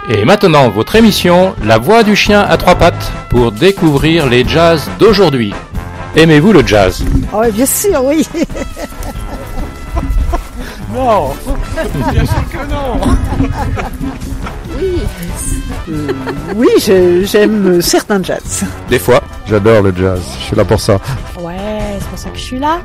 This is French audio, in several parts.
Et maintenant, votre émission, La Voix du chien à trois pattes, pour découvrir les jazz d'aujourd'hui. Aimez-vous le jazz? Oh, bien sûr, oui. Non, bien sûr que non. Oui, j'aime certains jazz. Des fois. J'adore le jazz, je suis là pour ça. Ouais, c'est pour ça que je suis là.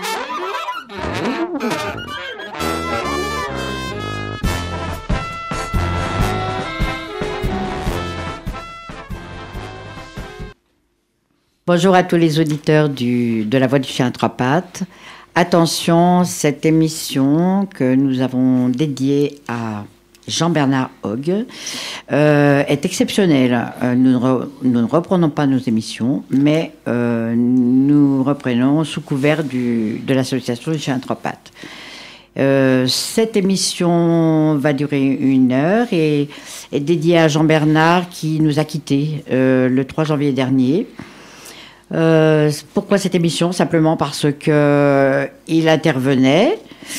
Bonjour à tous les auditeurs de La Voix du chien à trois pattes. Attention, cette émission que nous avons dédiée à Jean-Bernard Hogg est exceptionnelle. Nous ne reprenons pas nos émissions, mais nous reprenons sous couvert de l'association du chien à trois pattes. Cette émission va durer 1 heure et est dédiée à Jean-Bernard qui nous a quittés le 3 janvier dernier. Pourquoi cette émission? Simplement parce que il intervenait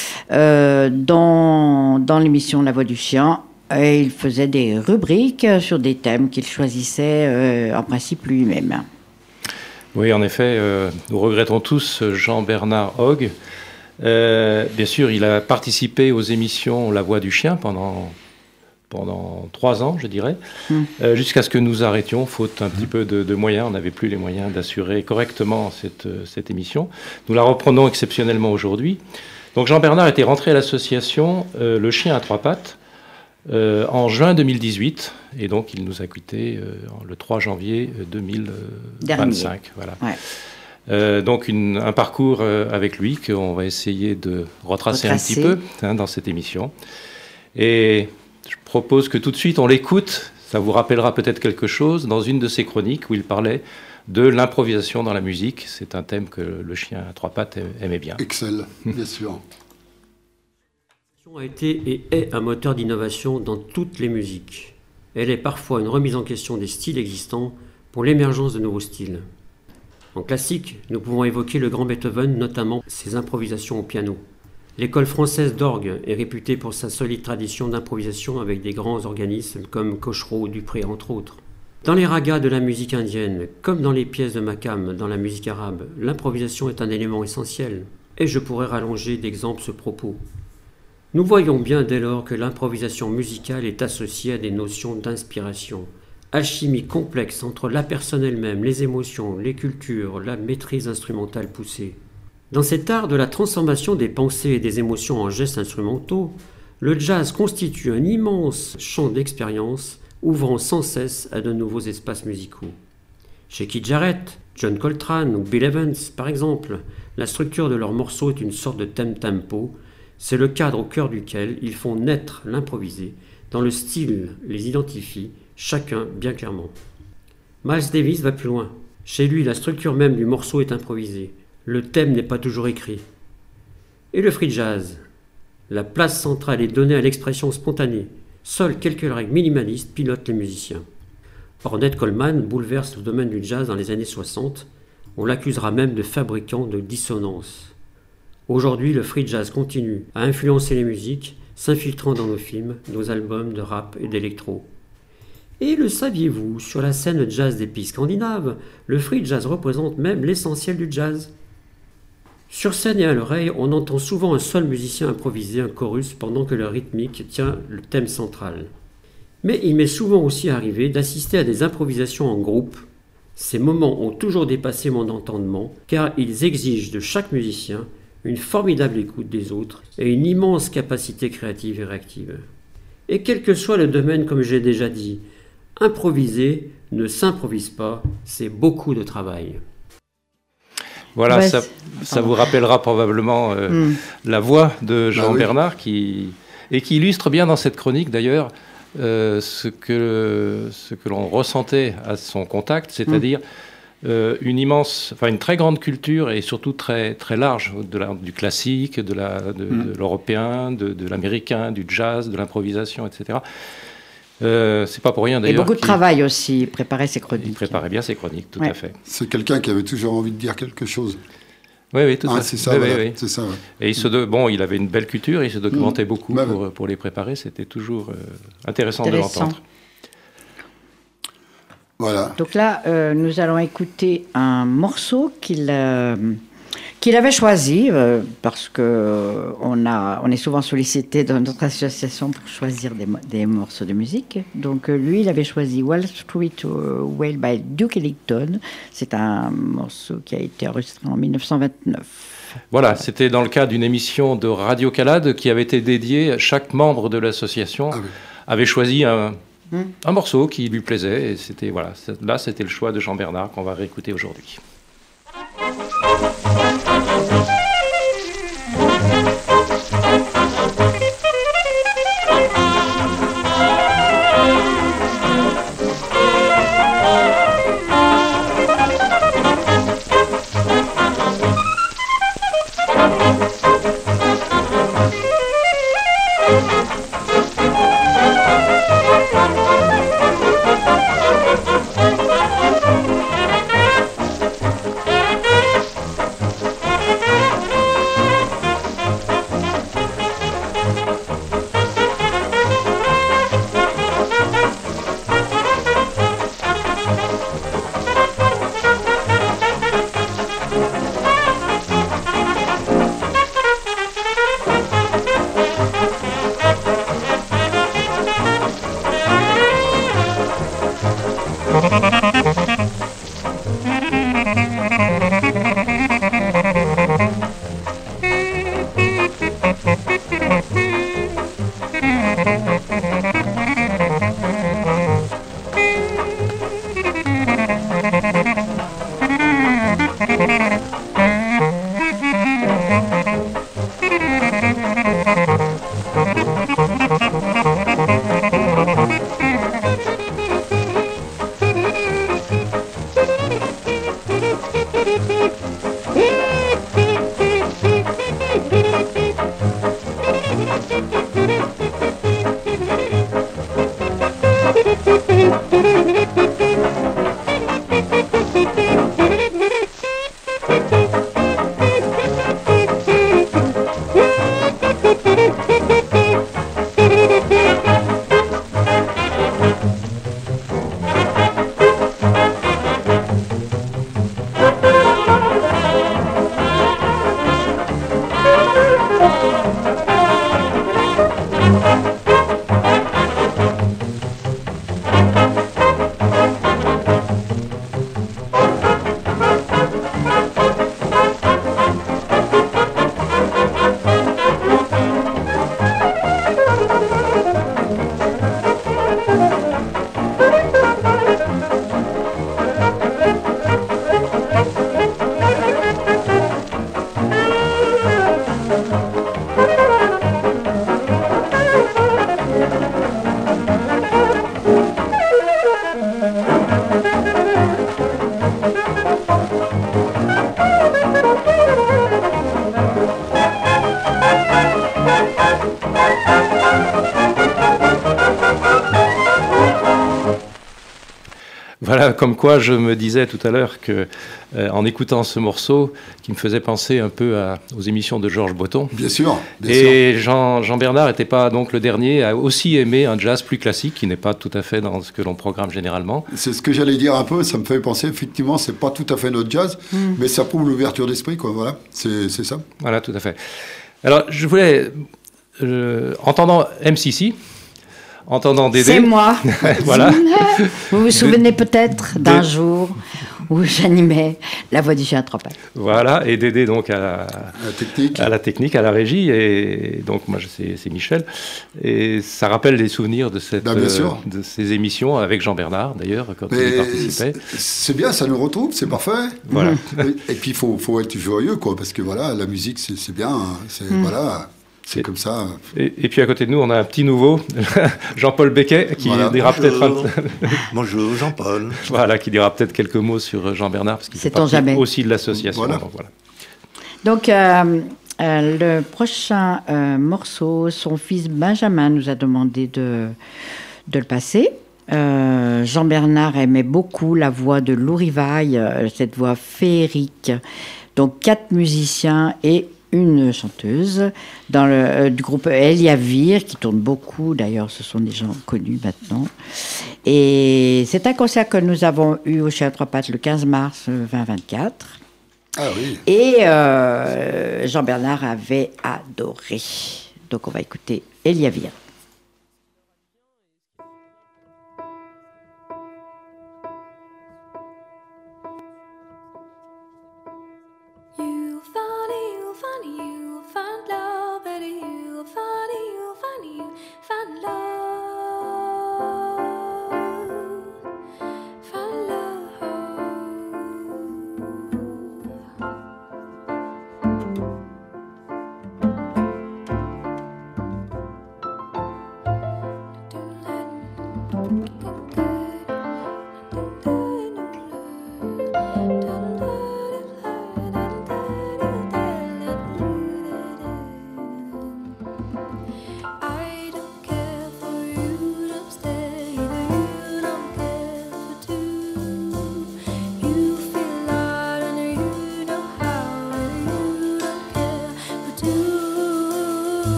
dans l'émission La Voix du chien et il faisait des rubriques sur des thèmes qu'il choisissait en principe lui-même. Oui, en effet, nous regrettons tous Jean-Bernard Hogg. Bien sûr, il a participé aux émissions La Voix du chien pendant 3 ans, je dirais, jusqu'à ce que nous arrêtions, faute un petit peu de moyens. On n'avait plus les moyens d'assurer correctement cette émission. Nous la reprenons exceptionnellement aujourd'hui. Donc Jean-Bernard était rentré à l'association Le Chien à trois pattes en juin 2018, et donc il nous a quittés le 3 janvier 2025. Voilà. Ouais. Donc un parcours avec lui qu'on va essayer de retracer un petit peu dans cette émission. Et je propose que tout de suite on l'écoute, ça vous rappellera peut-être quelque chose, dans une de ses chroniques où il parlait de l'improvisation dans la musique. C'est un thème que le chien à trois pattes aimait bien. Excel, bien sûr. A été et est un moteur d'innovation dans toutes les musiques. Elle est parfois une remise en question des styles existants pour l'émergence de nouveaux styles. En classique, nous pouvons évoquer le grand Beethoven, notamment ses improvisations au piano. L'école française d'orgue est réputée pour sa solide tradition d'improvisation avec des grands organismes comme Cochereau ou Dupré, entre autres. Dans les ragas de la musique indienne, comme dans les pièces de Makam dans la musique arabe, l'improvisation est un élément essentiel. Et je pourrais rallonger d'exemples ce propos. Nous voyons bien dès lors que l'improvisation musicale est associée à des notions d'inspiration. Alchimie complexe entre la personne elle-même, les émotions, les cultures, la maîtrise instrumentale poussée. Dans cet art de la transformation des pensées et des émotions en gestes instrumentaux, le jazz constitue un immense champ d'expérience, ouvrant sans cesse à de nouveaux espaces musicaux. Chez Keith Jarrett, John Coltrane ou Bill Evans, par exemple, la structure de leurs morceaux est une sorte de thème-tempo. C'est le cadre au cœur duquel ils font naître l'improvisé, dont le style les identifie, chacun bien clairement. Miles Davis va plus loin. Chez lui, la structure même du morceau est improvisée. Le thème n'est pas toujours écrit. Et le free jazz? La place centrale est donnée à l'expression spontanée. Seules quelques règles minimalistes pilotent les musiciens. Ornette Coleman bouleverse le domaine du jazz dans les années 60. On l'accusera même de fabricant de dissonance. Aujourd'hui, le free jazz continue à influencer les musiques, s'infiltrant dans nos films, nos albums de rap et d'électro. Et le saviez-vous, sur la scène jazz des pays scandinaves, le free jazz représente même l'essentiel du jazz. Sur scène et à l'oreille, on entend souvent un seul musicien improviser un chorus pendant que le rythmique tient le thème central. Mais il m'est souvent aussi arrivé d'assister à des improvisations en groupe. Ces moments ont toujours dépassé mon entendement, car ils exigent de chaque musicien une formidable écoute des autres et une immense capacité créative et réactive. Et quel que soit le domaine, comme j'ai déjà dit, improviser ne s'improvise pas, c'est beaucoup de travail. Voilà, ouais, ça vous rappellera probablement la voix de Jean-Bernard qui illustre bien dans cette chronique d'ailleurs ce que l'on ressentait à son contact, c'est-à-dire une très grande culture et surtout très, très large du classique, de l'européen, de l'américain, du jazz, de l'improvisation, etc. C'est pas pour rien d'ailleurs. Et beaucoup de travail aussi, il préparait ses chroniques. Il préparait bien ses chroniques, tout à fait. C'est quelqu'un qui avait toujours envie de dire quelque chose. Oui, tout à fait. C'est ça, Oui, voilà. oui. C'est ça, ouais. Et il avait une belle culture, il se documentait beaucoup pour les préparer. C'était toujours intéressant de l'entendre. Voilà. Donc là, nous allons écouter un morceau qu'il avait choisi, parce qu'on est souvent sollicité dans notre association pour choisir des morceaux de musique. Donc lui, il avait choisi Wall Street Whale by Duke Ellington. C'est un morceau qui a été enregistré en 1929. Voilà, c'était dans le cadre d'une émission de Radio Calade qui avait été dédiée. Chaque membre de l'association avait choisi un morceau qui lui plaisait. Et c'était le choix de Jean Bernard qu'on va réécouter aujourd'hui. Voilà, comme quoi je me disais tout à l'heure que, en écoutant ce morceau, qui me faisait penser un peu aux émissions de Georges Breton. Bien sûr. Et Jean Bernard n'était pas donc le dernier à aussi aimer un jazz plus classique, qui n'est pas tout à fait dans ce que l'on programme généralement. C'est ce que j'allais dire un peu. Ça me fait penser, effectivement, c'est pas tout à fait notre jazz, mais ça prouve l'ouverture d'esprit, quoi. Voilà, c'est ça. Voilà, tout à fait. Alors, je voulais, entendant MCC. Entendant Dédé. C'est moi. Voilà. Vous vous souvenez peut-être d'un jour où j'animais La Voix du Chien à trois pattes. Voilà, et Dédé donc à la technique, à la régie, et donc moi c'est Michel, et ça rappelle des souvenirs de de ces émissions avec Jean Bernard d'ailleurs quand il participait. C'est bien, ça nous retrouve, c'est parfait. Voilà. Et puis il faut être joyeux, quoi, parce que voilà, la musique c'est bien, voilà. C'est comme ça. Et puis à côté de nous, on a un petit nouveau, Jean-Paul Becquet, qui dira peut-être... Bonjour Jean-Paul. Voilà, qui dira peut-être quelques mots sur Jean Bernard, parce qu'il fait partie aussi de l'association. Voilà. Donc, le prochain morceau, son fils Benjamin nous a demandé de le passer. Jean Bernard aimait beaucoup la voix de Lou Rivaille, cette voix féerique Donc 4 musiciens et une chanteuse du groupe Eliavir, qui tourne beaucoup, d'ailleurs ce sont des gens connus maintenant. Et c'est un concert que nous avons eu au Chien à Trois Pattes le 15 mars 2024. Ah oui. Et Jean-Bernard avait adoré. Donc on va écouter Eliavir.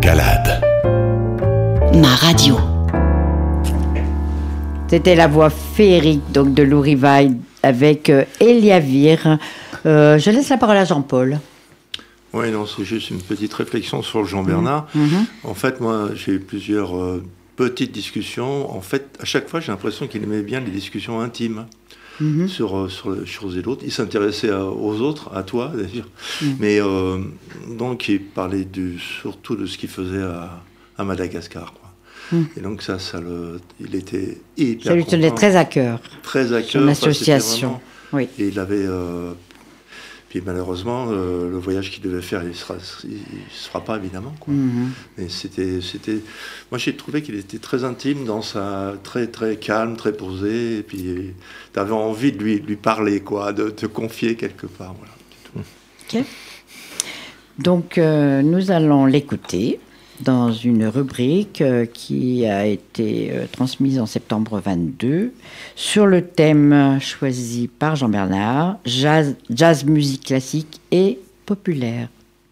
Escalade. Ma radio. C'était la voix féerique donc, de Lou Rivail avec Elia Vire. Je laisse la parole à Jean-Paul. Oui, non, c'est juste une petite réflexion sur le Jean Bernard. En fait, moi, j'ai eu plusieurs petites discussions. En fait, à chaque fois, j'ai l'impression qu'il aimait bien les discussions intimes sur les choses et l'autre. Il s'intéressait aux autres, à toi, d'ailleurs. Mais donc, il parlait surtout de ce qu'il faisait à Madagascar, quoi. Et donc, il était hyper Ça lui tenait content. très à cœur. Très à cœur. Son association. Oui. Et il avait... Puis malheureusement, le voyage qu'il devait faire, il ne sera pas évidemment, quoi. Mais c'était... Moi, j'ai trouvé qu'il était très intime, très, très calme, très posé. Et puis, tu avais envie de lui parler, quoi, de te confier quelque part. Voilà, OK. Donc, nous allons l'écouter dans une rubrique qui a été transmise en septembre 22 sur le thème choisi par Jean Bernard, jazz, musique classique et populaire.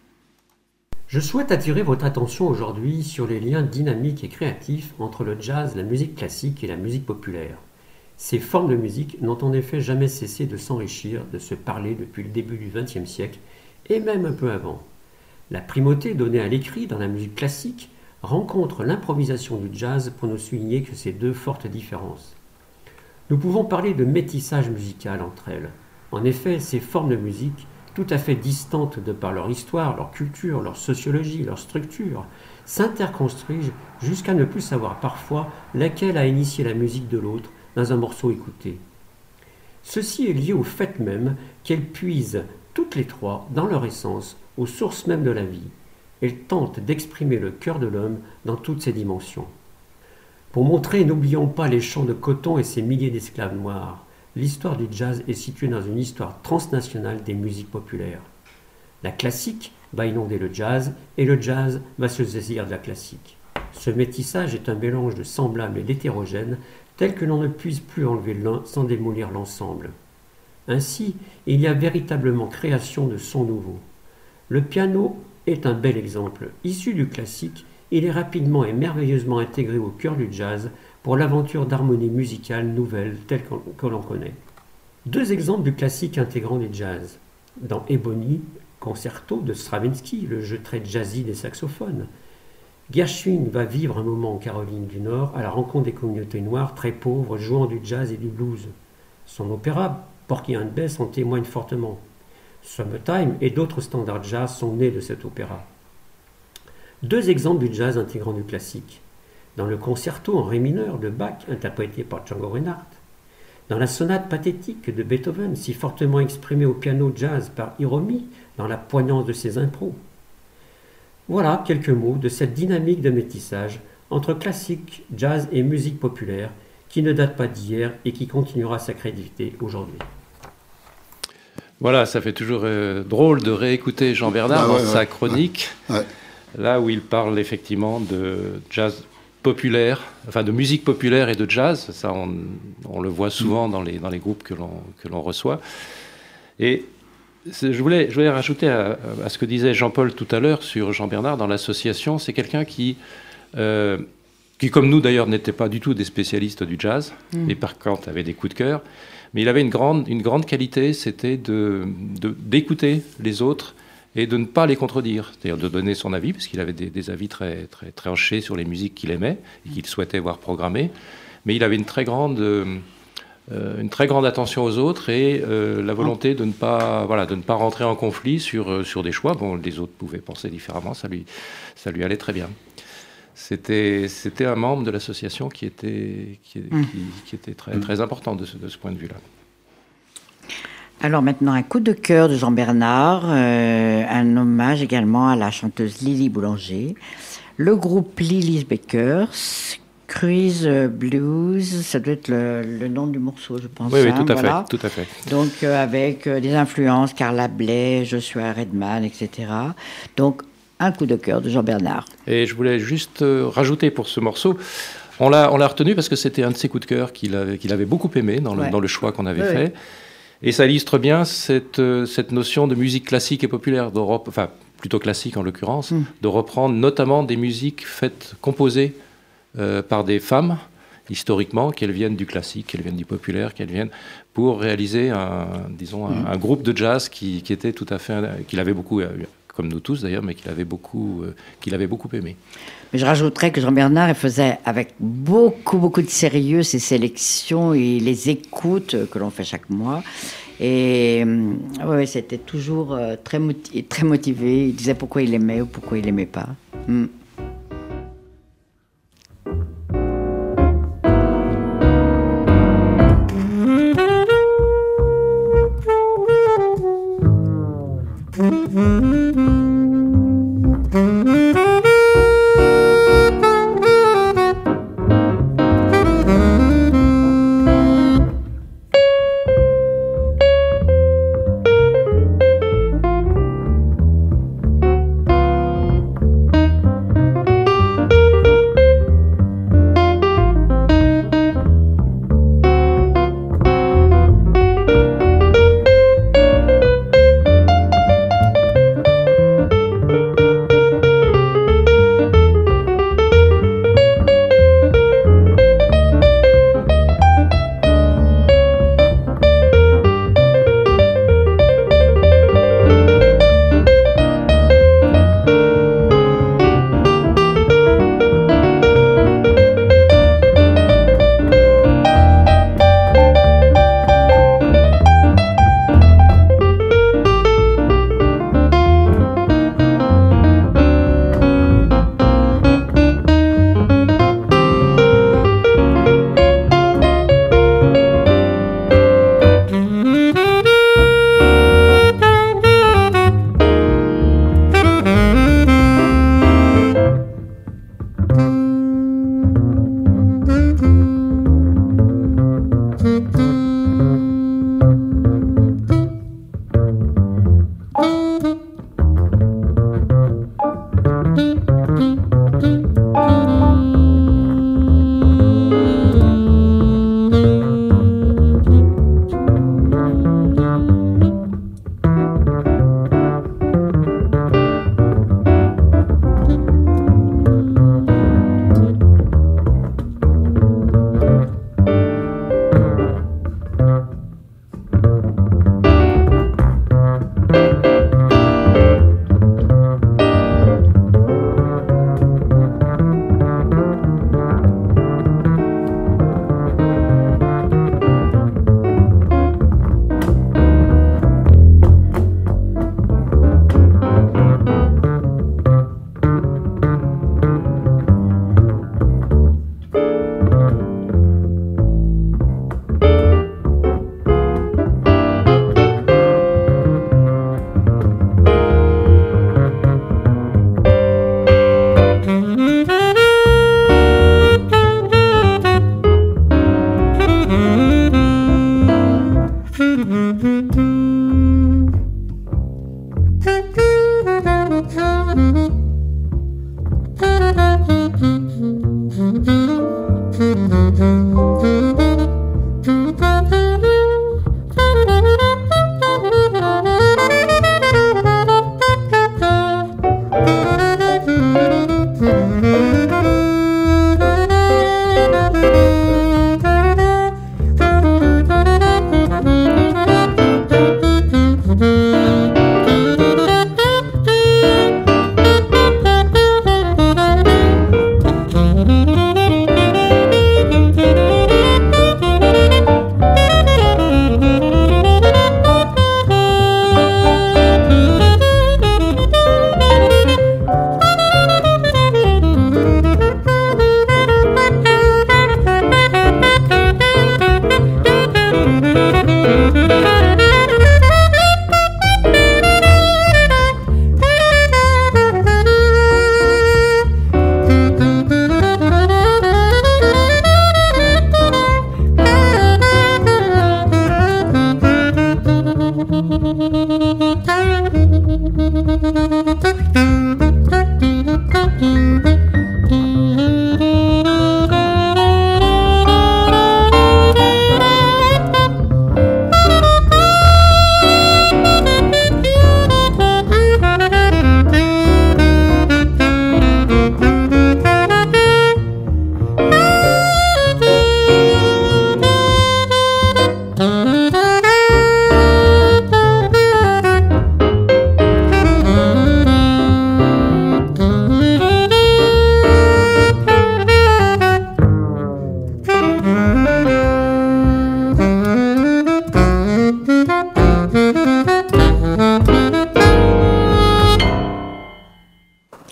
Je souhaite attirer votre attention aujourd'hui sur les liens dynamiques et créatifs entre le jazz, la musique classique et la musique populaire. Ces formes de musique n'ont en effet jamais cessé de s'enrichir, de se parler depuis le début du XXe siècle et même un peu avant. La primauté donnée à l'écrit dans la musique classique rencontre l'improvisation du jazz pour nous souligner que ces deux fortes différences. Nous pouvons parler de métissage musical entre elles. En effet, ces formes de musique, tout à fait distantes de par leur histoire, leur culture, leur sociologie, leur structure, s'interconstruisent jusqu'à ne plus savoir parfois laquelle a initié la musique de l'autre dans un morceau écouté. Ceci est lié au fait même qu'elles puisent toutes les trois dans leur essence aux sources mêmes de la vie. Elles tentent d'exprimer le cœur de l'homme dans toutes ses dimensions. Pour montrer, n'oublions pas les champs de coton et ses milliers d'esclaves noirs. L'histoire du jazz est située dans une histoire transnationale des musiques populaires. La classique va inonder le jazz et le jazz va se saisir de la classique. Ce métissage est un mélange de semblables et d'hétérogènes tel que l'on ne puisse plus enlever l'un sans démolir l'ensemble. Ainsi, il y a véritablement création de sons nouveaux. Le piano est un bel exemple. Issu du classique, il est rapidement et merveilleusement intégré au cœur du jazz pour l'aventure d'harmonie musicale nouvelle telle que l'on connaît. Deux exemples du classique intégrant du jazz. Dans Ebony, concerto de Stravinsky, le jeu très jazzy des saxophones. Gershwin va vivre un moment en Caroline du Nord à la rencontre des communautés noires très pauvres jouant du jazz et du blues. Son opéra, Porgy and Bess, en témoigne fortement. Summertime et d'autres standards jazz sont nés de cet opéra. Deux exemples du jazz intégrant du classique. Dans le concerto en ré mineur de Bach, interprété par Django Reinhardt. Dans la sonate pathétique de Beethoven, si fortement exprimée au piano jazz par Hiromi, dans la poignance de ses impros. Voilà quelques mots de cette dynamique de métissage entre classique, jazz et musique populaire qui ne date pas d'hier et qui continuera sa crédibilité aujourd'hui. Voilà, ça fait toujours drôle de réécouter Jean Bernard dans sa chronique, là où il parle effectivement de jazz populaire, enfin de musique populaire et de jazz. Ça, on le voit souvent dans les groupes que l'on reçoit. Et je voulais rajouter à ce que disait Jean-Paul tout à l'heure sur Jean Bernard dans l'association. C'est quelqu'un qui, comme nous d'ailleurs, n'était pas du tout des spécialistes du jazz, mais par contre avait des coups de cœur. Mais il avait une grande qualité, c'était d'écouter les autres et de ne pas les contredire, c'est-à-dire de donner son avis, parce qu'il avait des avis très, très tranchés sur les musiques qu'il aimait et qu'il souhaitait voir programmées. Mais il avait une très grande attention aux autres et la volonté de ne pas rentrer en conflit sur des choix. Bon, les autres pouvaient penser différemment, ça lui allait très bien. C'était un membre de l'association qui était très, très important de ce point de vue-là. Alors maintenant, un coup de cœur de Jean Bernard, un hommage également à la chanteuse Lily Boulanger. Le groupe Lily's Bakers, Cruise Blues, ça doit être le nom du morceau, je pense. Oui, tout à fait. Donc avec des influences, Carla Bley, Joshua Redman, etc. Donc un coup de cœur de Jean Bernard. Et je voulais juste rajouter pour ce morceau, on l'a retenu parce que c'était un de ses coups de cœur qu'il avait beaucoup aimé dans le choix qu'on avait fait. Et ça illustre bien cette notion de musique classique et populaire d'Europe, enfin plutôt classique en l'occurrence, de reprendre notamment des musiques composées par des femmes, historiquement, qu'elles viennent du classique, qu'elles viennent du populaire, qu'elles viennent pour réaliser un groupe de jazz qui était tout à fait, qu'il avait beaucoup, comme nous tous d'ailleurs, mais qu'il avait beaucoup aimé. Mais je rajouterais que Jean-Bernard il faisait avec beaucoup de sérieux ses sélections et les écoutes que l'on fait chaque mois. Et ouais, c'était toujours très motivé. Il disait pourquoi il aimait ou pourquoi il n'aimait pas.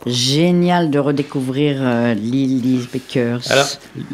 génial de redécouvrir Lily Beckers. Alors,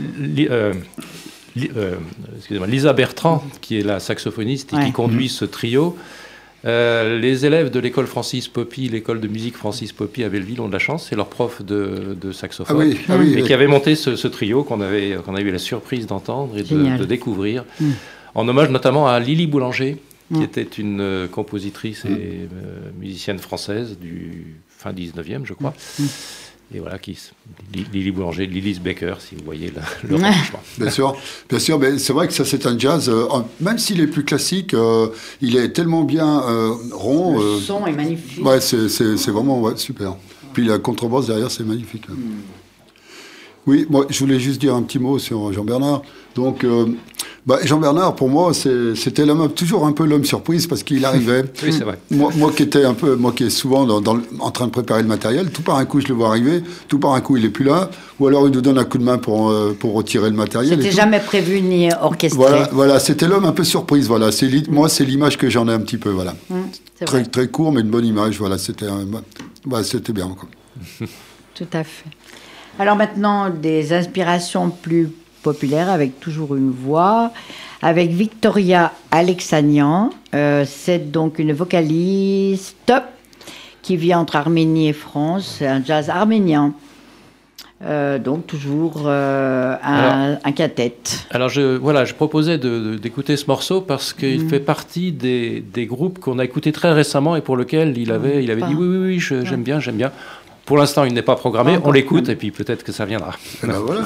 excusez-moi, Lisa Bertrand, qui est la saxophoniste et qui conduit ce trio. Les élèves de l'école Francis Poppy, l'école de musique Francis Poppy à Belleville ont de la chance, c'est leur prof de saxophone, qui avait monté ce trio qu'on a eu la surprise d'entendre et de découvrir, en hommage notamment à Lily Boulanger, qui était une compositrice et musicienne française du fin 19e, je crois. Et voilà, Lily Boulanger, Lily's Baker, si vous voyez le rapprochement. Bien sûr, mais c'est vrai que ça c'est un jazz, même s'il est plus classique, il est tellement bien rond. Le son est magnifique. Ouais, c'est vraiment super. Puis la contrebasse derrière, c'est magnifique. Oui, moi je voulais juste dire un petit mot sur Jean-Bernard. Donc, Jean-Bernard, pour moi, c'était toujours un peu l'homme surprise parce qu'il arrivait. Oui, c'est vrai. Moi qui est souvent en train de préparer le matériel, tout par un coup, je le vois arriver, tout par un coup, il n'est plus là, ou alors il nous donne un coup de main pour retirer le matériel. C'était jamais prévu ni orchestré. Voilà, c'était l'homme un peu surprise. Voilà, moi, c'est l'image que j'en ai un petit peu. Voilà. Très, très court, mais une bonne image. Voilà, c'était bien. Quoi. Tout à fait. Alors maintenant, des inspirations plus populaire avec toujours une voix, avec Victoria Alexanian. C'est donc une vocaliste qui vit entre Arménie et France. C'est un jazz arménien. Donc toujours un quintet. Alors je proposais d'écouter ce morceau parce qu'il fait partie des groupes qu'on a écoutés très récemment et pour lequel il avait dit oui, j'aime bien. Pour l'instant, il n'est pas programmé. On l'écoute et puis peut-être que ça viendra. Voilà.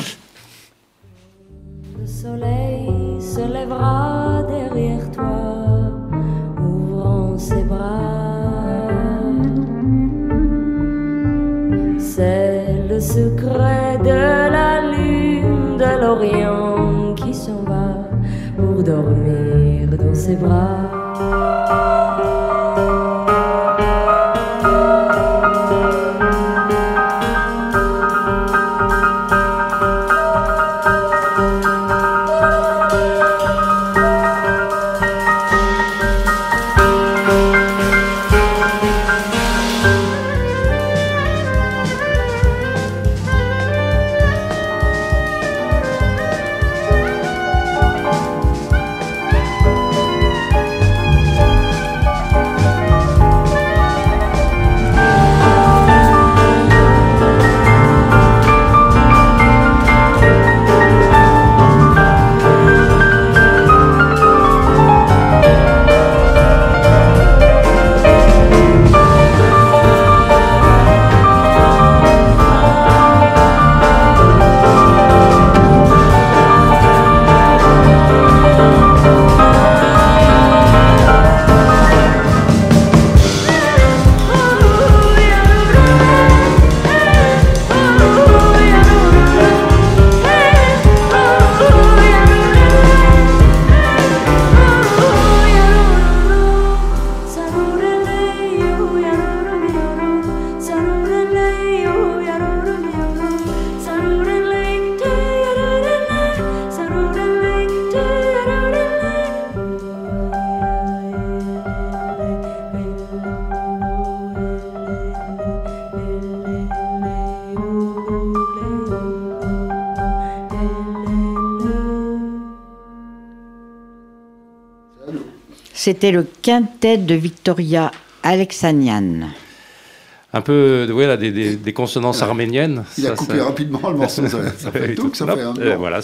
Le soleil se lèvera derrière toi, ouvrant ses bras. C'est le secret de la lune de l'Orient qui s'en va pour dormir dans ses bras. C'était le quintet de Victoria Alexanian. Un peu, voilà, des consonances arméniennes. Il a coupé rapidement le morceau, ça fait tout que ça fait. Voilà,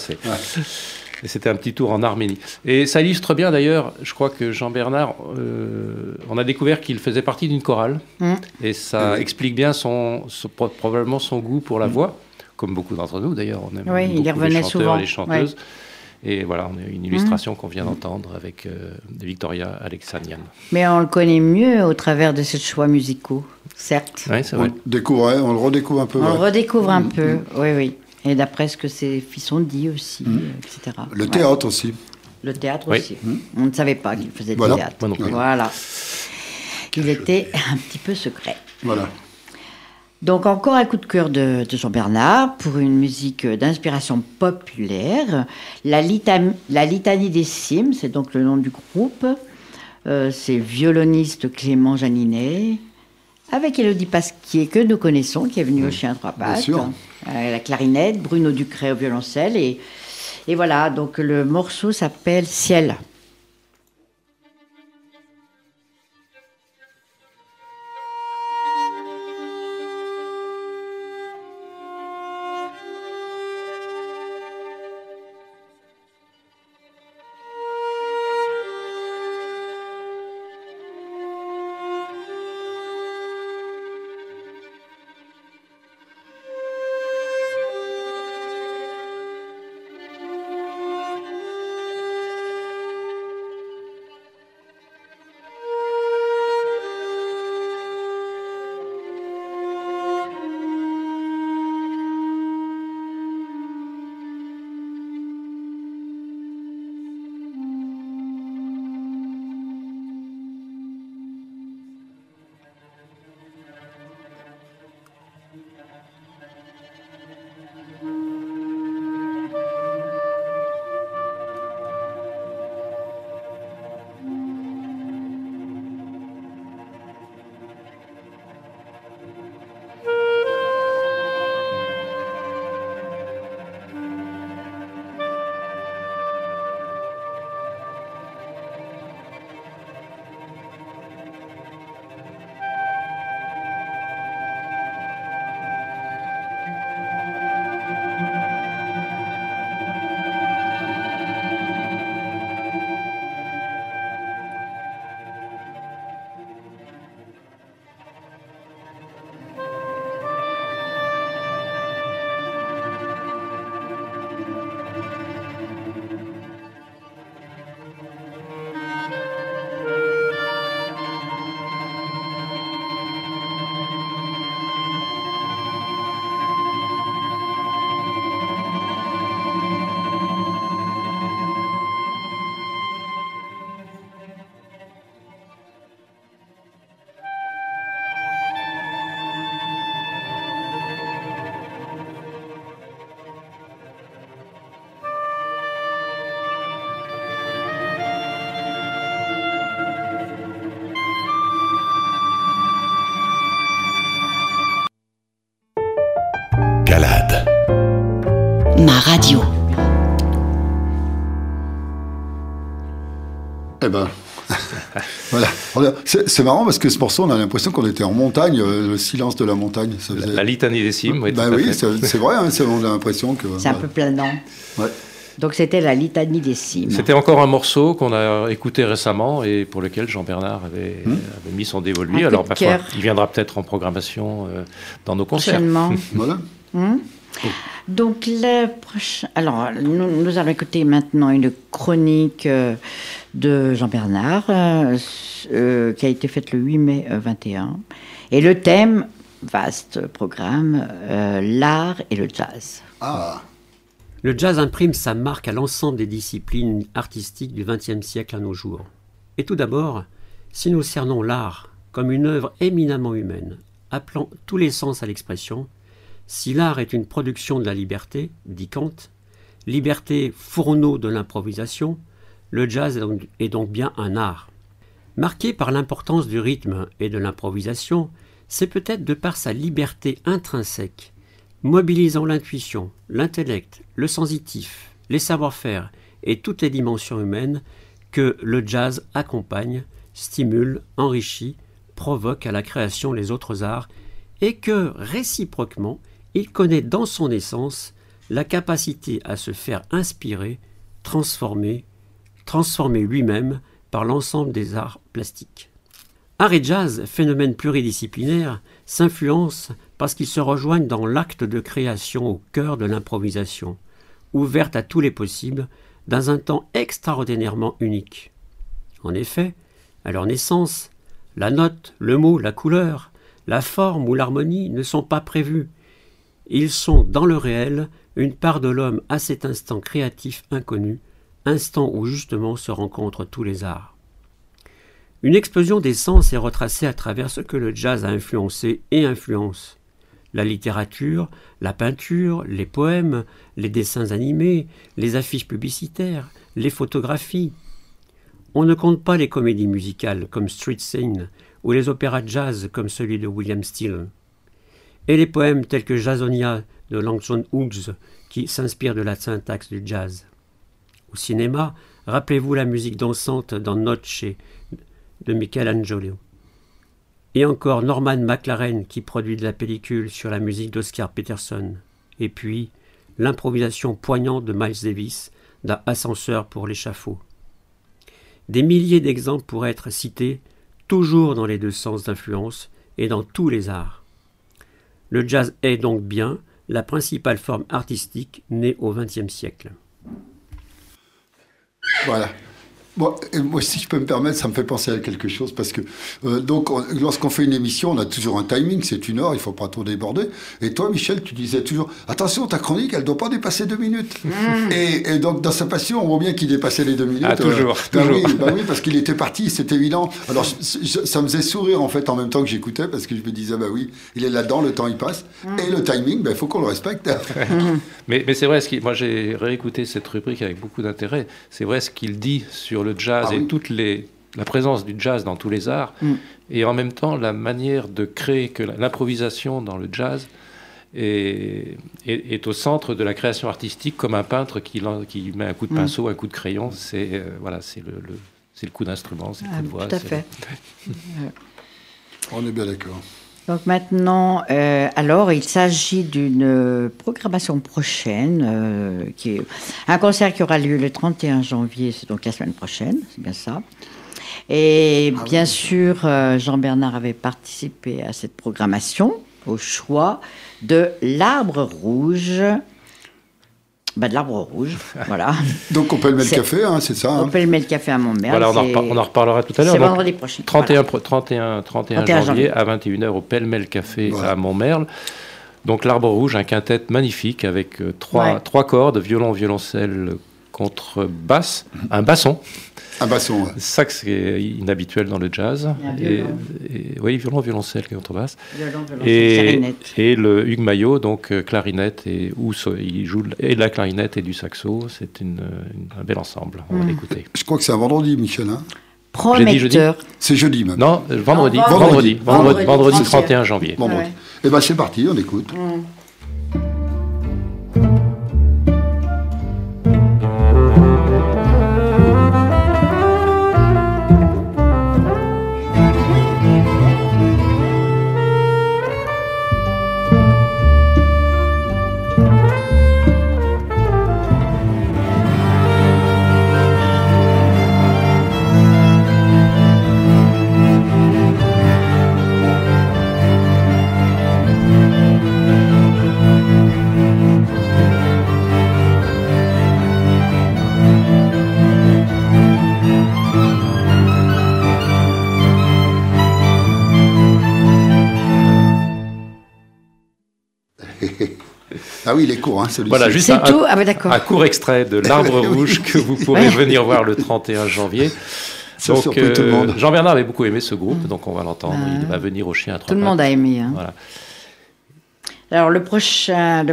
et c'était un petit tour en Arménie. Et ça illustre bien d'ailleurs, je crois que Jean-Bernard, on a découvert qu'il faisait partie d'une chorale. Et ça explique bien probablement son goût pour la voix, comme beaucoup d'entre nous d'ailleurs. On aime beaucoup il revenait les chanteurs souvent. et les chanteuses. Et voilà, on a une illustration qu'on vient d'entendre avec Victoria Alexanian. Mais on le connaît mieux au travers de ces choix musicaux, certes. Oui, c'est vrai. On le redécouvre un peu. On le redécouvre un peu, oui. Et d'après ce que ses fils ont dit aussi, etc. Le théâtre aussi. Le théâtre aussi. On ne savait pas qu'il faisait du théâtre. Moi non plus. Voilà. Il était un petit peu secret. Voilà. Donc encore un coup de cœur de Jean-Bernard pour une musique d'inspiration populaire. La Litanie des Cimes, c'est donc le nom du groupe. C'est violoniste Clément Janinet, avec Élodie Pasquier, que nous connaissons, qui est venue au Chien à trois pattes. Bien sûr. La clarinette, Bruno Ducret au violoncelle. Et voilà, donc le morceau s'appelle Ciel. Ma radio. Eh ben, voilà. C'est marrant parce que ce morceau, on a l'impression qu'on était en montagne, le silence de la montagne. Ça faisait... La litanie des cimes, oui. Ben oui, c'est vrai, hein, on a l'impression que... C'est un peu planant. Ouais. Donc c'était la litanie des cimes. C'était encore un morceau qu'on a écouté récemment et pour lequel Jean-Bernard avait mis son dévolu. Alors parfois, il viendra peut-être en programmation dans nos concerts. Prochainement. Voilà. Donc le prochain... Alors nous allons écouter maintenant une chronique de Jean-Bernard qui a été faite le 8 mai 21. Et le thème, vaste programme, l'art et le jazz. Ah. Le jazz imprime sa marque à l'ensemble des disciplines artistiques du XXe siècle à nos jours. Et tout d'abord, si nous cernons l'art comme une œuvre éminemment humaine, appelant tous les sens à l'expression, si l'art est une production de la liberté, dit Kant, liberté fourneau de l'improvisation, le jazz est donc bien un art. Marqué par l'importance du rythme et de l'improvisation, c'est peut-être de par sa liberté intrinsèque, mobilisant l'intuition, l'intellect, le sensitif, les savoir-faire et toutes les dimensions humaines que le jazz accompagne, stimule, enrichit, provoque à la création les autres arts et que, réciproquement, il connaît dans son essence la capacité à se faire inspirer, transformer lui-même par l'ensemble des arts plastiques. Art et jazz, phénomène pluridisciplinaire, s'influencent parce qu'ils se rejoignent dans l'acte de création au cœur de l'improvisation, ouverte à tous les possibles, dans un temps extraordinairement unique. En effet, à leur naissance, la note, le mot, la couleur, la forme ou l'harmonie ne sont pas prévus. Ils sont, dans le réel, une part de l'homme à cet instant créatif inconnu, instant où justement se rencontrent tous les arts. Une explosion des sens est retracée à travers ce que le jazz a influencé et influence. La littérature, la peinture, les poèmes, les dessins animés, les affiches publicitaires, les photographies. On ne compte pas les comédies musicales comme Street Scene ou les opéras jazz comme celui de William Steele, et les poèmes tels que Jasonia de Lang John Hughes qui s'inspirent de la syntaxe du jazz. Au cinéma, rappelez-vous la musique dansante dans Noce de Michelangelo. Et encore Norman McLaren qui produit de la pellicule sur la musique d'Oscar Peterson. Et puis l'improvisation poignante de Miles Davis dans Ascenseur pour l'échafaud. Des milliers d'exemples pourraient être cités, toujours dans les deux sens d'influence et dans tous les arts. Le jazz est donc bien la principale forme artistique née au XXe siècle. Voilà. Bon, et moi, si je peux me permettre, ça me fait penser à quelque chose, parce que donc, lorsqu'on fait une émission, on a toujours un timing, c'est 1 heure, il ne faut pas trop déborder. Et toi, Michel, tu disais toujours, attention, ta chronique, elle ne doit pas dépasser 2 minutes. Et donc, dans sa passion, on voit bien qu'il dépassait les 2 minutes. Ah, toujours. Oui, parce qu'il était parti, c'était évident. Alors, ça me faisait sourire, en fait, en même temps que j'écoutais, parce que je me disais, bah oui, il est là-dedans, le temps, il passe. Et le timing, il faut qu'on le respecte. Mais c'est vrai, moi, j'ai réécouté cette rubrique avec beaucoup d'intérêt. C'est vrai ce qu'il dit sur le jazz et toute la présence du jazz dans tous les arts, et en même temps la manière de créer, que l'improvisation dans le jazz est au centre de la création artistique, comme un peintre qui met un coup de pinceau, un coup de crayon, c'est le coup d'instrument, c'est le coup de voix. Tout à fait. On est bien d'accord. Donc maintenant, alors il s'agit d'une programmation prochaine, qui est un concert qui aura lieu le 31 janvier, c'est donc la semaine prochaine, c'est bien ça. Et bien sûr, Jean-Bernard avait participé à cette programmation, au choix de l'Arbre Rouge. De l'Arbre Rouge, voilà. Donc on peut le mettre le café, hein, c'est ça. On peut le mettre le café à Montmerle. Voilà, on en reparlera tout à l'heure. C'est vendredi prochain. 31 janvier à 21h au Pêle-Mêle Café à Montmerle. Donc l'Arbre Rouge, un quintet magnifique avec trois cordes, violon, violoncelle, contrebasse, un basson. Un basson, ouais. Ça, c'est inhabituel dans le jazz. Oui, violon, violoncelle, contrebasse. Clarinette. Et le Hugues Maillot, donc clarinette, il joue et de la clarinette et du saxo. C'est un bel ensemble. On va l'écouter. Je crois que c'est un vendredi, Michel. Hein. Prometteur. C'est jeudi même. Non, vendredi 31 janvier. Vendredi. Eh bien, c'est parti, on écoute. Ah oui, il est court, hein, celui-ci. Voilà, juste un court extrait de l'Arbre Rouge que vous pourrez venir voir le 31 janvier. Donc, tout le monde. Jean-Bernard avait beaucoup aimé ce groupe, donc on va l'entendre. Il va venir au Chien à Trois Pattes. Tout le monde a aimé. Hein. Voilà. Alors, la prochaine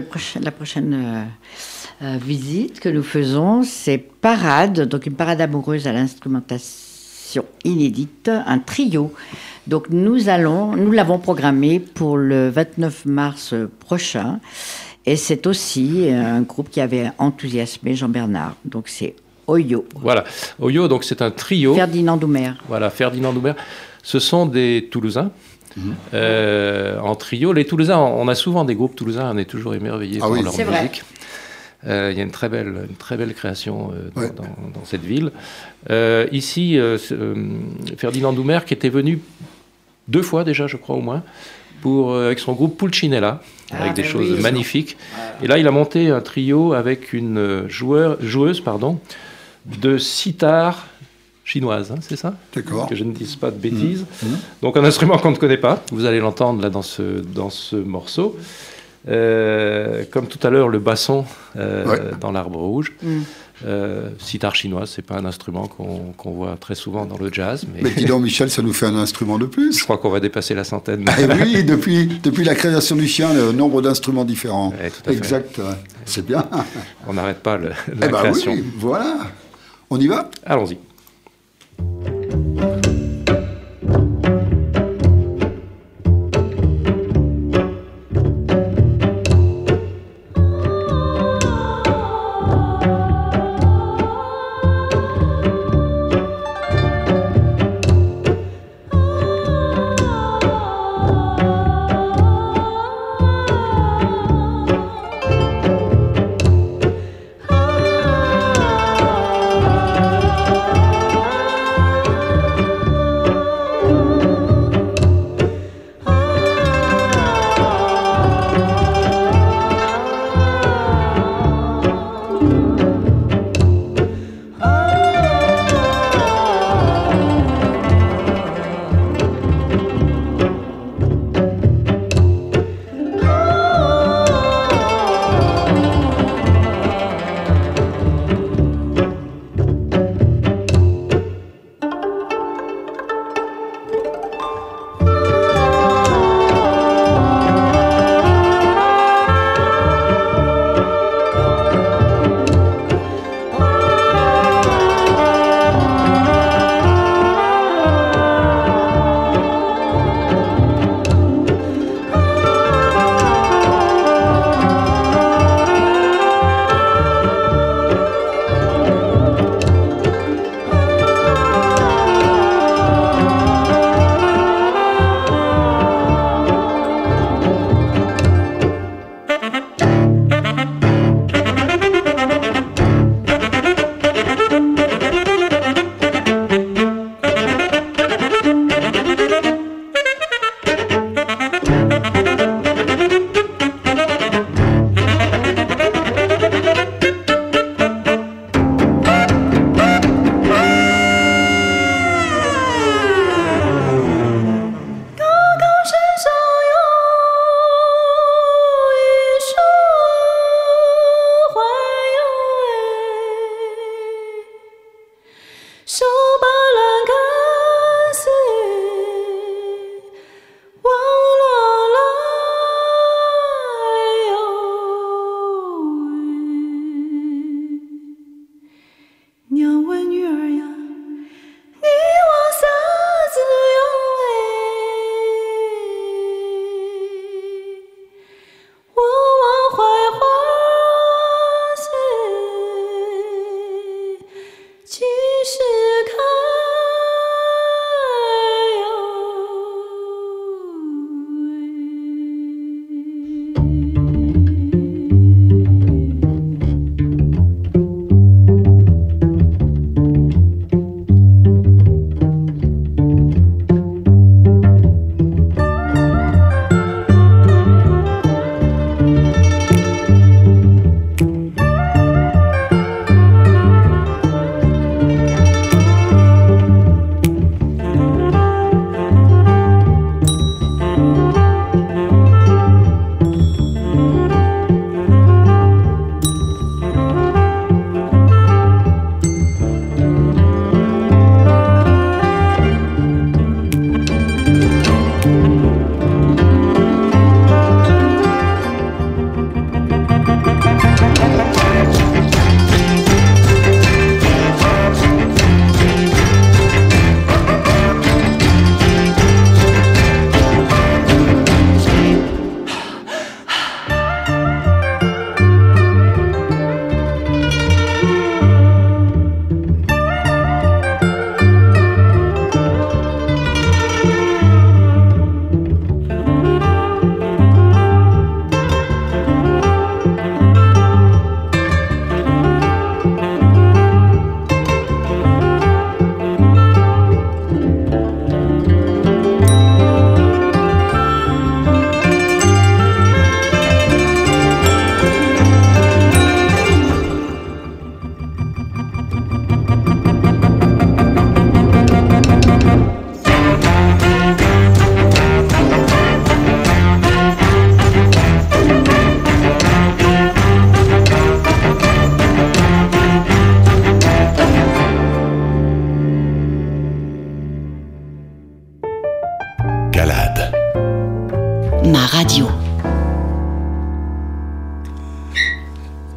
visite que nous faisons, c'est Parade, donc une parade amoureuse à l'instrumentation inédite, un trio. Donc, nous l'avons programmé pour le 29 mars prochain. Et c'est aussi un groupe qui avait enthousiasmé Jean-Bernard. Donc, c'est Oyo. Voilà. Oyo, donc c'est un trio. Ferdinand Doumer. Voilà, Ferdinand Doumer. Ce sont des Toulousains. En trio. Les Toulousains, on a souvent des groupes toulousains, on est toujours émerveillés par leur musique. Il y a une très belle création dans cette ville. Ici, Ferdinand Doumer, qui était venu 2 fois déjà, je crois au moins, avec son groupe Pulcinella, avec des choses magnifiques. Et là, il a monté un trio avec une joueuse de sitar chinoise, hein, c'est ça ? D'accord. Que je ne dise pas de bêtises. Donc un instrument qu'on ne connaît pas, vous allez l'entendre là dans ce morceau. Comme tout à l'heure, le basson dans l'Arbre Rouge. Sitar chinoise, c'est pas un instrument qu'on voit très souvent dans le jazz. Mais dis donc, Michel, ça nous fait un instrument de plus. Je crois qu'on va dépasser la centaine. Et oui, depuis la création du chien, le nombre d'instruments différents. Exact. C'est bien. On n'arrête pas la création. Oui, voilà. On y va ? Allons-y.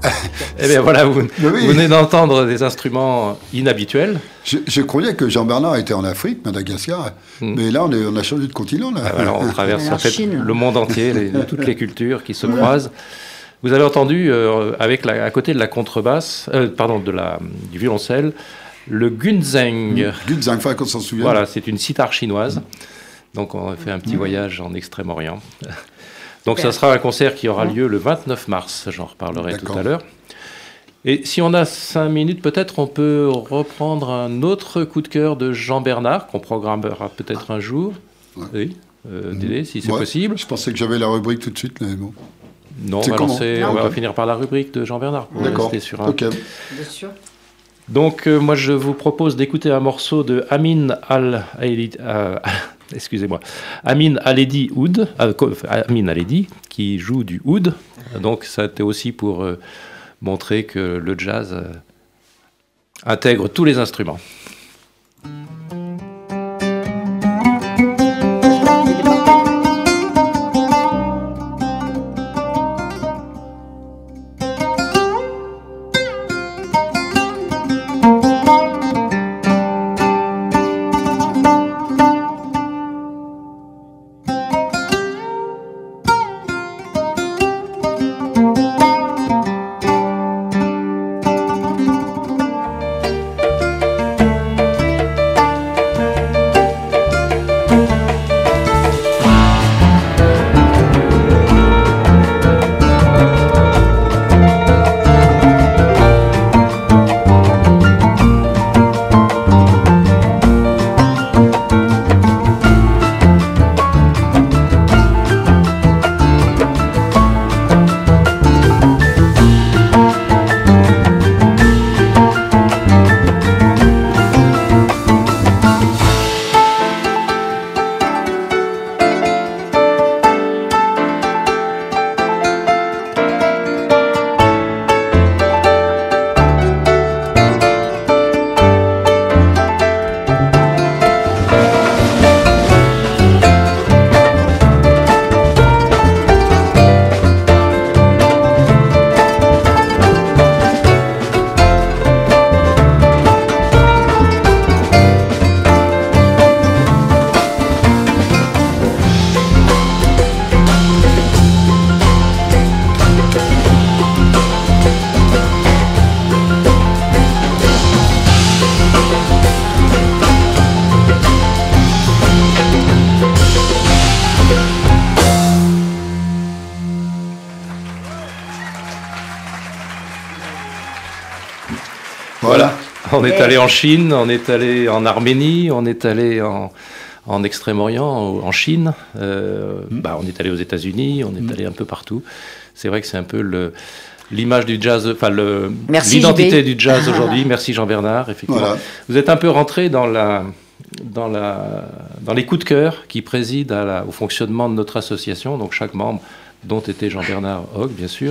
Eh bien voilà, vous venez d'entendre des instruments inhabituels. Je croyais que Jean-Bernard était en Afrique, Madagascar, mais là on a changé de continent. Là. Voilà, on traverse en fait le monde entier, toutes les cultures qui se croisent. Vous avez entendu, à côté de la contrebasse, du violoncelle, le gunzeng. Gunzeng, faut qu'on s'en souvienne. Voilà, c'est une sitar chinoise. Donc on a fait un petit voyage en Extrême-Orient. Donc ça sera un concert qui aura lieu le 29 mars, j'en reparlerai tout à l'heure. Et si on a 5 minutes, peut-être on peut reprendre un autre coup de cœur de Jean Bernard, qu'on programmera peut-être un jour. Oui, Dédé, si c'est possible. Je pensais que j'avais la rubrique tout de suite, mais bon. Non, on va finir par la rubrique de Jean Bernard. D'accord, ok. Bien sûr. Donc moi je vous propose d'écouter un morceau de Amin Al-Eddi Oud, Amin Al-Eddi, qui joue du oud. Donc ça était aussi pour montrer que le jazz intègre tous les instruments. Voilà. On est allé en Chine, on est allé en Arménie, on est allé en Extrême-Orient, en Chine, on est allé aux États-Unis, on est allé un peu partout. C'est vrai que c'est un peu l'image du jazz, enfin l'identité du jazz aujourd'hui. Merci Jean-Bernard, effectivement. Voilà. Vous êtes un peu rentré dans les coups de cœur qui président au fonctionnement de notre association, donc chaque membre, dont était Jean-Bernard Hogg, bien sûr.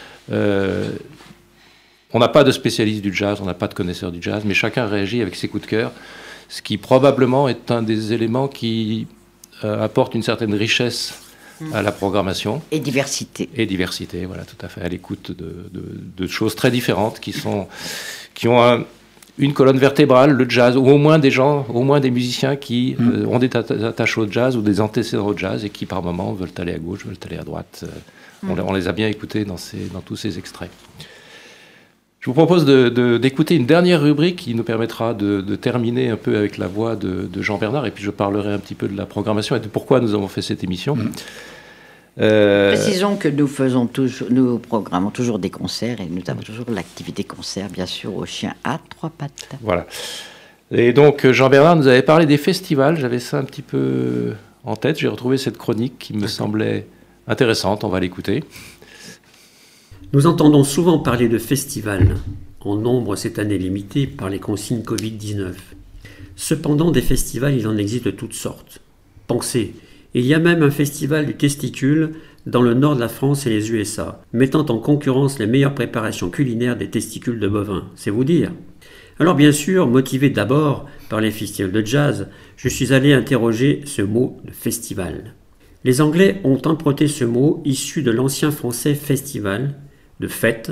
On n'a pas de spécialiste du jazz, on n'a pas de connaisseur du jazz, mais chacun réagit avec ses coups de cœur, ce qui probablement est un des éléments qui apporte une certaine richesse à la programmation. Et diversité. Et diversité, voilà, tout à fait, à l'écoute de choses très différentes qui ont une colonne vertébrale, le jazz, ou au moins des musiciens qui ont des attaches au jazz ou des antécédents au jazz et qui par moments veulent aller à gauche, veulent aller à droite. On les a bien écoutés dans tous ces extraits. Je vous propose d'écouter une dernière rubrique qui nous permettra de terminer un peu avec la voix de Jean-Bernard, et puis je parlerai un petit peu de la programmation et de pourquoi nous avons fait cette émission. Précisons que nous programmons toujours des concerts, et nous avons toujours l'activité concert, bien sûr, au Chien à 3 pattes. Voilà. Et donc, Jean-Bernard nous avait parlé des festivals, j'avais ça un petit peu en tête, j'ai retrouvé cette chronique qui me semblait intéressante, on va l'écouter. Nous entendons souvent parler de festivals, en nombre cette année limité par les consignes Covid-19. Cependant, des festivals, il en existe de toutes sortes. Pensez, il y a même un festival du testicule dans le nord de la France et les USA, mettant en concurrence les meilleures préparations culinaires des testicules de bovins, c'est vous dire. Alors bien sûr, motivé d'abord par les festivals de jazz, je suis allé interroger ce mot de festival. Les Anglais ont emprunté ce mot issu de l'ancien français festival, de fête,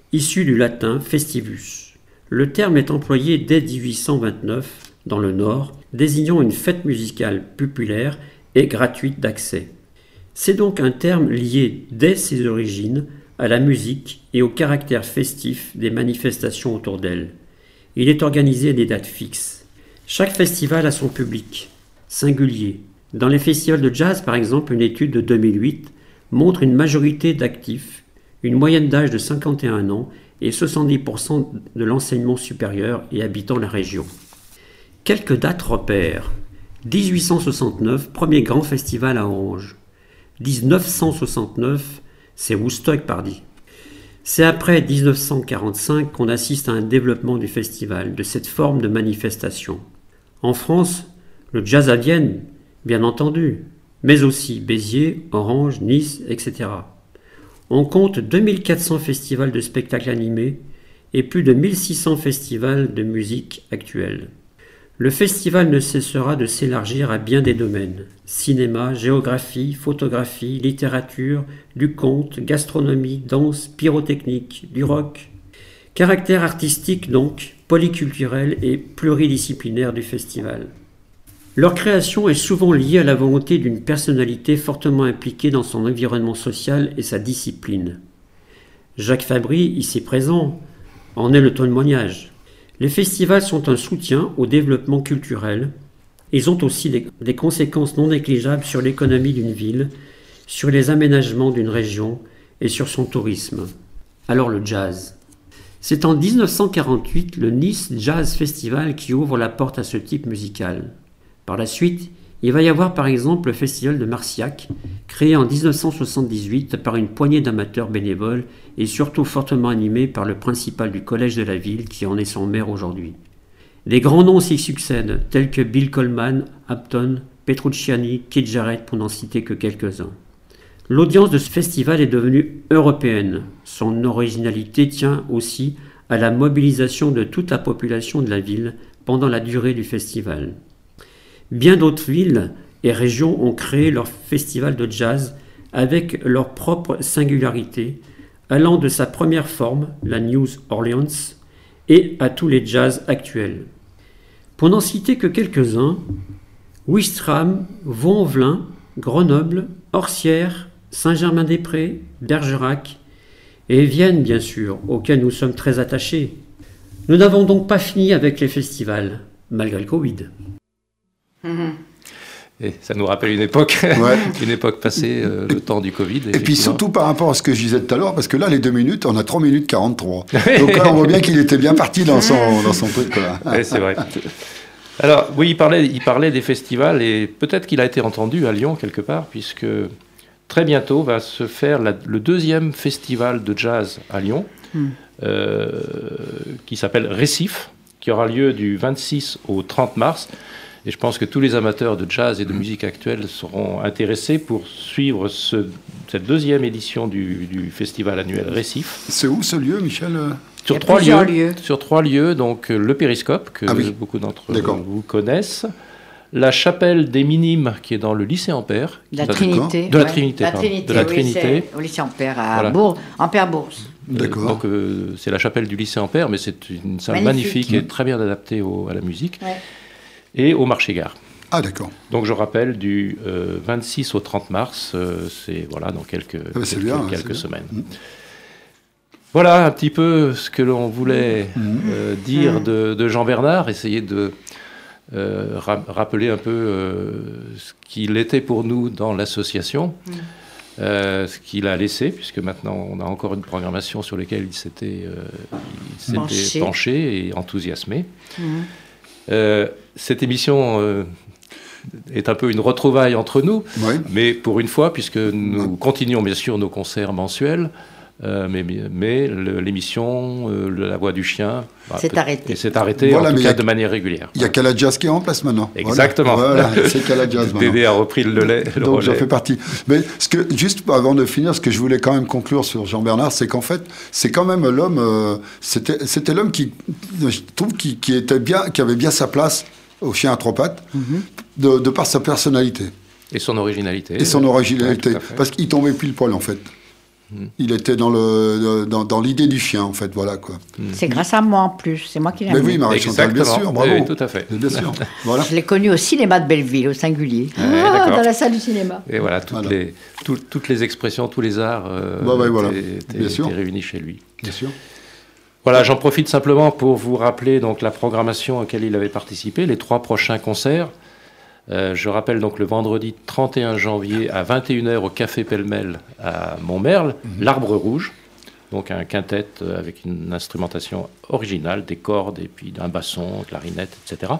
issu du latin festivus. Le terme est employé dès 1829 dans le Nord, désignant une fête musicale populaire et gratuite d'accès. C'est donc un terme lié dès ses origines à la musique et au caractère festif des manifestations autour d'elle. Il est organisé à des dates fixes. Chaque festival a son public, singulier. Dans les festivals de jazz, par exemple, une étude de 2008 montre une majorité d'actifs, une moyenne d'âge de 51 ans et 70% de l'enseignement supérieur et habitant la région. Quelques dates repères. 1869, premier grand festival à Orange. 1969, c'est Woodstock, pardi. C'est après 1945 qu'on assiste à un développement du festival, de cette forme de manifestation. En France, le jazz à Vienne, bien entendu, mais aussi Béziers, Orange, Nice, etc. On compte 2400 festivals de spectacles animés et plus de 1600 festivals de musique actuelle. Le festival ne cessera de s'élargir à bien des domaines. Cinéma, géographie, photographie, littérature, du conte, gastronomie, danse, pyrotechnique, du rock. Caractère artistique donc, polyculturel et pluridisciplinaire du festival. Leur création est souvent liée à la volonté d'une personnalité fortement impliquée dans son environnement social et sa discipline. Jacques Fabry, ici présent, en est le témoignage. Les festivals sont un soutien au développement culturel. Ils ont aussi des conséquences non négligeables sur l'économie d'une ville, sur les aménagements d'une région et sur son tourisme. Alors le jazz. C'est en 1948 le Nice Jazz Festival qui ouvre la porte à ce type musical. Par la suite, il va y avoir par exemple le festival de Marciac, créé en 1978 par une poignée d'amateurs bénévoles et surtout fortement animé par le principal du collège de la ville qui en est son maire aujourd'hui. Des grands noms s'y succèdent, tels que Bill Coleman, Hampton, Petrucciani, Keith Jarrett pour n'en citer que quelques-uns. L'audience de ce festival est devenue européenne. Son originalité tient aussi à la mobilisation de toute la population de la ville pendant la durée du festival. Bien d'autres villes et régions ont créé leur festival de jazz avec leur propre singularité, allant de sa première forme, la New Orleans, et à tous les jazz actuels. Pour n'en citer que quelques-uns, Ouistreham, Vaux-en-Velin, Grenoble, Orsières, Saint-Germain-des-Prés, Bergerac et Vienne, bien sûr, auxquels nous sommes très attachés. Nous n'avons donc pas fini avec les festivals, malgré le Covid. Et ça nous rappelle une époque, une époque passée, le temps du Covid. Et puis surtout par rapport à ce que je disais tout à l'heure, parce que là, les 2 minutes, on a 3 minutes 43. Donc là, on voit bien qu'il était bien parti dans son truc. Oui, c'est vrai. Alors, oui, il parlait des festivals, et peut-être qu'il a été entendu à Lyon, quelque part, puisque très bientôt va se faire le 2e festival de jazz à Lyon, qui s'appelle Récif, qui aura lieu du 26 au 30 mars. Et je pense que tous les amateurs de jazz et de musique actuelle seront intéressés pour suivre cette 2e édition du festival annuel Récif. C'est où ce lieu, Michel ? Sur 3 lieux. Sur 3 lieux, donc le Périscope, que beaucoup d'entre vous connaissent, la chapelle des Minimes, qui est dans le lycée Ampère. La Trinité. De la Trinité, pardon. De la Trinité. Au lycée Ampère, à Ampère-Bourse. D'accord. Donc c'est la chapelle du lycée Ampère, mais c'est une salle magnifique et très bien adaptée à la musique. Ouais. Et au marché-gare. Ah, d'accord. Donc, je rappelle, du 26 au 30 mars, c'est dans quelques semaines. Voilà un petit peu ce que l'on voulait dire de Jean Bernard, essayer de rappeler un peu ce qu'il était pour nous dans l'association, ce qu'il a laissé, puisque maintenant on a encore une programmation sur laquelle il s'était penché et enthousiasmé. Cette émission est un peu une retrouvaille entre nous, mais pour une fois, puisque nous continuons bien sûr nos concerts mensuels, mais l'émission La Voix du Chien s'est arrêtée. s'est arrêtée, en tout cas de manière régulière. Il y a Cala Jazz qui est en place maintenant. Exactement. Voilà, c'est Cala Jazz maintenant. Dédé a repris le relais. Donc j'en fais partie. Mais juste avant de finir, ce que je voulais quand même conclure sur Jean Bernard, c'est qu'en fait, c'est quand même l'homme, c'était l'homme qui, je trouve, qui était bien, qui avait bien sa place au Chien à 3 pattes, de par sa personnalité. Et son originalité. Parce qu'il tombait pile poil, en fait. Il était dans l'idée du chien, en fait, voilà, quoi. C'est grâce à moi, en plus. C'est moi qui l'ai Mais amené. oui, Marie-Chantal, bien sûr, bravo. Oui, tout à fait. Bien sûr, voilà. Je l'ai connu au cinéma de Belleville, au Singulier, d'accord. dans la salle du cinéma. Et voilà, toutes les expressions, tous les arts voilà. étaient réunis chez lui. Bien sûr. Voilà, j'en profite simplement pour vous rappeler donc la programmation à laquelle il avait participé, les 3 prochains concerts. Je rappelle donc le vendredi 31 janvier à 21h au Café Pêle-Mêle à Montmerle, l'Arbre Rouge, donc un quintet avec une instrumentation originale, des cordes et puis un basson, clarinette, etc.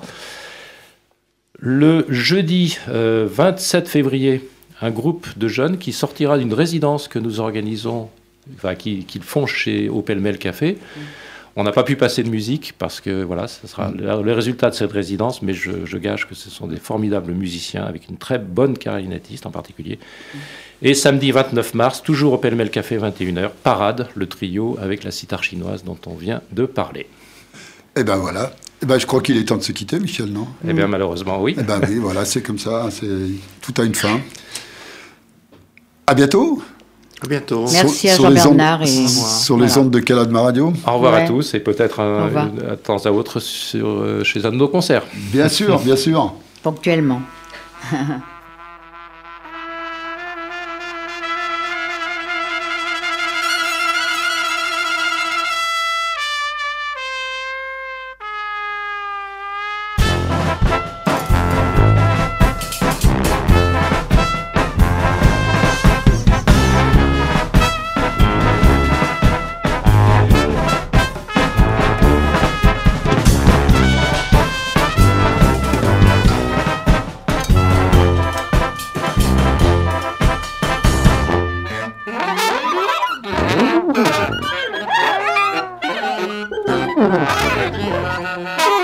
Le jeudi 27 février, un groupe de jeunes qui sortira d'une résidence que nous organisons, qu'ils font au Pêle-Mêle Café. On n'a pas pu passer de musique parce que voilà, ce sera le résultat de cette résidence, mais je gage que ce sont des formidables musiciens avec une très bonne clarinettiste en particulier. Et samedi 29 mars, toujours au Pêle-Mêle Café, 21h, Parade, le trio avec la cithare chinoise dont on vient de parler. Eh ben voilà. Eh ben, je crois qu'il est temps de se quitter, Michel, non? Eh bien malheureusement, oui. Eh ben oui, voilà, c'est comme ça, tout a une fin. À bientôt. À bientôt. Merci à Jean-Bernard. Sur les ondes de Caladma Radio. Au revoir à tous et peut-être de temps à autre chez un de nos concerts. Bien sûr, bien sûr. Ponctuellement. Thank you.